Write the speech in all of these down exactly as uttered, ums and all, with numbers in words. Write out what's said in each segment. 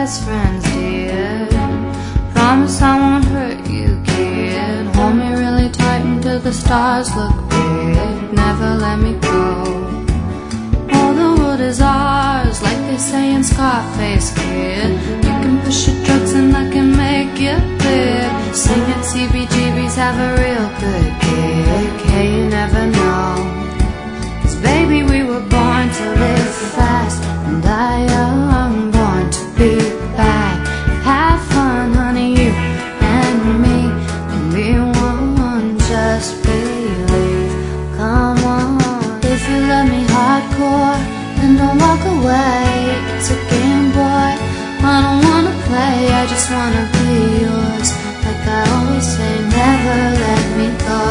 best friends, dear. Promise I won't hurt you, kid. Hold me really tight until the stars look big. Never let me go. All the world is ours, like they say in Scarface, kid. You can push your drugs and I can make you big. Sing it, C B G B's have a real good gig. Hey, you never know. Cause baby, we were born to live fast and die young, born to be bad. Have fun, honey, you and me, and be one, just believe. Come on, if you love me hardcore, then don't walk away. It's a game, boy, I don't wanna play, I just wanna be yours. Like I always say, never let me go.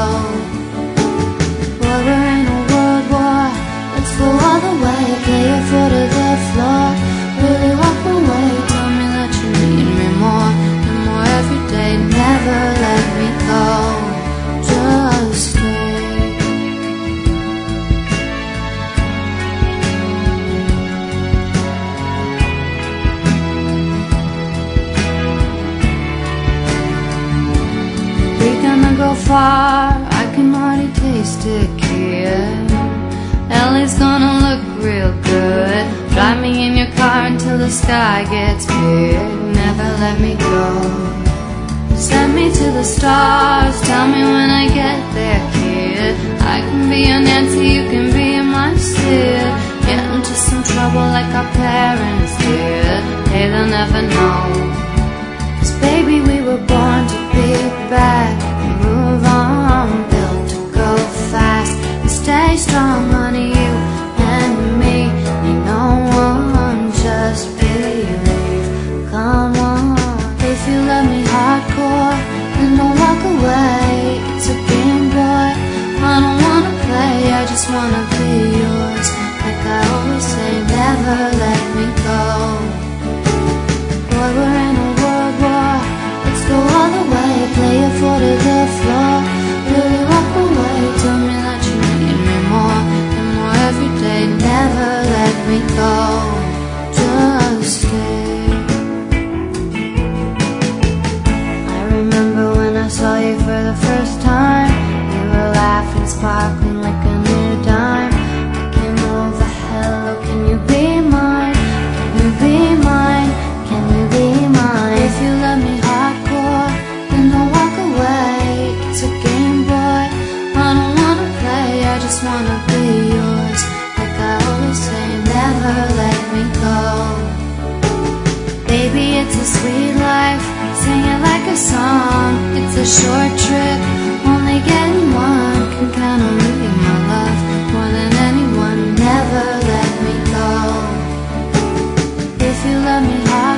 Boy, we're in a world war, let's go all the way. Play your foot to the floor, really walk away. Tell me that you need me more and more every day. Never let me go, just stay. We're gonna go far, I can already taste it, kid. L A's gonna look real good. Drive me in your car until the sky gets big. Never let me go. Send me to the stars, tell me when I get there, kid. I can be your Nancy, you can be my Sid. Get into some trouble like our parents did. Hey, they'll never know. Cause baby, we were born to be bad and move on, built to go fast and stay strong, honey, you and me. Ain't no one, just believe. Come on, if you love me hardcore, then don't walk away. It's a game, boy, I don't wanna play, I just wanna be yours. Like I always say, never let me go. Boy, we're in a world war, let's go all the way. Play your foot to the floor, really walk away. Tell me that you need me more and more every day. Never let me go, just stay. I remember when I saw you for the first time. You were laughing, sparkling like a new dime. I came over, hello, can you be mine? Can you be mine? Can you be mine? If you love me hardcore, then don't walk away. It's a game, boy, I don't wanna play, I just wanna be yours. Like I always say, never let me go. Baby, it's a sweet life, sing it like a song. It's a short trip, only getting one. Can count on me, my love, more than anyone. Never let me go. If you love me hard,